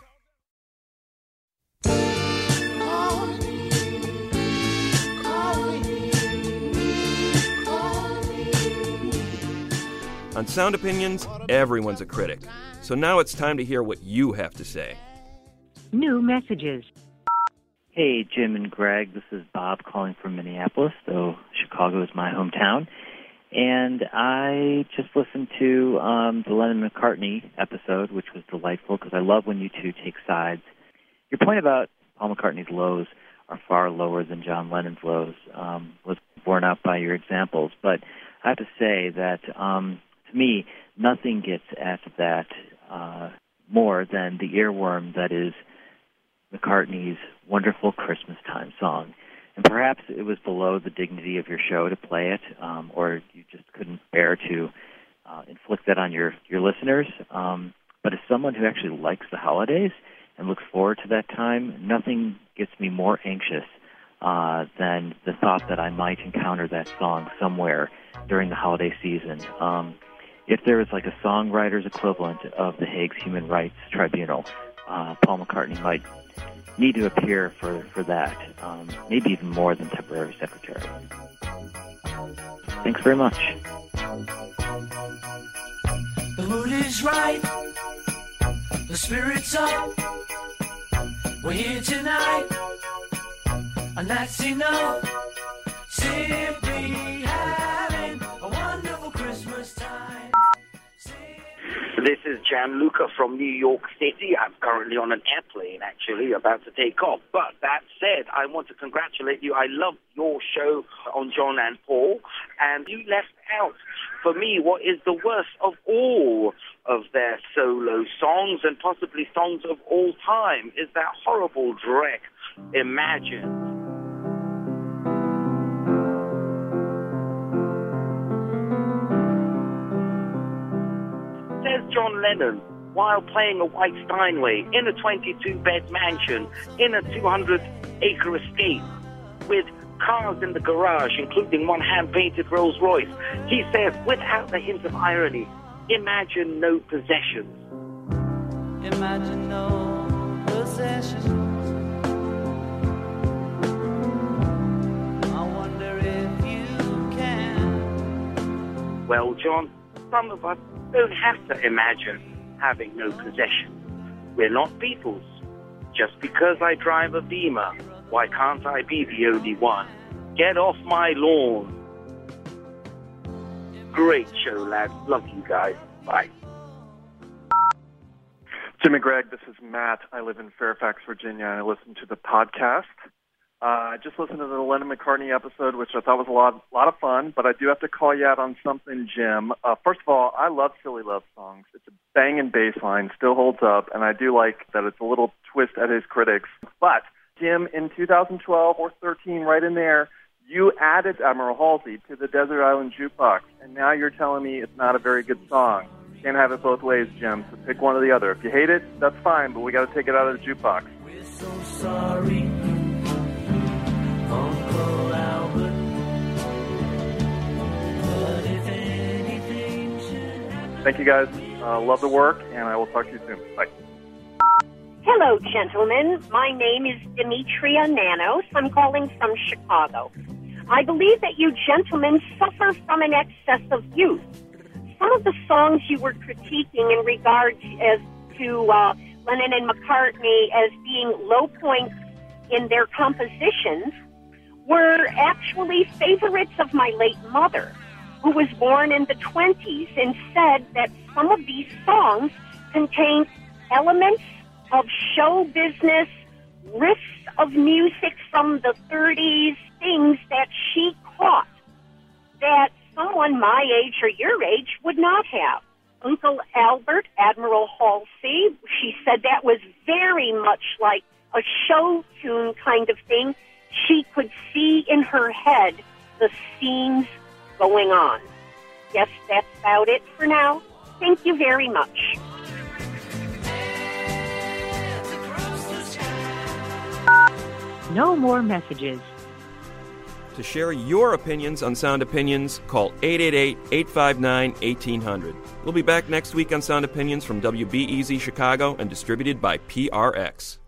On Sound Opinions, everyone's a critic. So now it's time to hear what you have to say. New messages. Hey, Jim and Greg. This is Bob calling from Minneapolis, though Chicago is my hometown. And I just listened to um, the Lennon-McCartney episode, which was delightful, because I love when you two take sides. Your point about Paul McCartney's lows are far lower than John Lennon's lows um, was borne out by your examples. But I have to say that, um, to me, nothing gets at that uh, more than the earworm that is McCartney's wonderful Christmas time song. And perhaps it was below the dignity of your show to play it, um, or you just couldn't bear to uh, inflict that on your, your listeners. Um, but as someone who actually likes the holidays and looks forward to that time, nothing gets me more anxious uh, than the thought that I might encounter that song somewhere during the holiday season. Um, if there is like a songwriter's equivalent of the Hague's Human Rights Tribunal, uh, Paul McCartney might need to appear for, for that, um, maybe even more than temporary secretary. Thanks very much. The mood is right, the spirit's up. We're here tonight, and that's enough. Simply having a wonderful Christmas time. This is Gianluca from New York City. I'm currently on an airplane, actually, about to take off. But that said, I want to congratulate you. I love your show on John and Paul, and you left out, for me, what is the worst of all of their solo songs, and possibly songs of all time, is that horrible dreck, Imagine. Says John Lennon, while playing a white Steinway in a twenty-two bed mansion in a two hundred acre estate with cars in the garage, including one hand-painted Rolls Royce. He says, without a hint of irony, imagine no possessions. Imagine no possessions. I wonder if you can. Well, John, some of us don't have to imagine having no possessions. We're not Beatles. Just because I drive a Beamer, why can't I be the only one? Get off my lawn. Great show, lads. Love you guys. Bye. Jim and Greg, this is Matt. I live in Fairfax, Virginia, and I listen to the podcast. Uh, I just listened to the Lennon McCartney episode, which I thought was a lot, lot of fun, but I do have to call you out on something, Jim. Uh, first of all, I love Silly Love Songs. It's a banging bass line, still holds up, and I do like that it's a little twist at his critics. But, Jim, in two thousand twelve or thirteen, right in there, you added Admiral Halsey to the Desert Island Jukebox, and now you're telling me it's not a very good song. Can't have it both ways, Jim, so pick one or the other. If you hate it, that's fine, but we got to take it out of the jukebox. We're so sorry, Uncle Albert. But if anything should happen... Thank you, guys. Uh, love the work, and I will talk to you soon. Bye. Hello, gentlemen. My name is Demetria Nanos. I'm calling from Chicago. I believe that you gentlemen suffer from an excess of youth. Some of the songs you were critiquing in regards as to uh, Lennon and McCartney as being low points in their compositions were actually favorites of my late mother, who was born in the twenties, and said that some of these songs contained elements of show business, riffs of music from the thirties, things that she caught that someone my age or your age would not have. Uncle Albert, Admiral Halsey, she said that was very much like a show tune kind of thing. She could see in her head the scenes going on. Yes, that's about it for now. Thank you very much. No more messages. To share your opinions on Sound Opinions, call eight eight eight, eight five nine, one eight zero zero. We'll be back next week on Sound Opinions from W B E Z Chicago and distributed by P R X.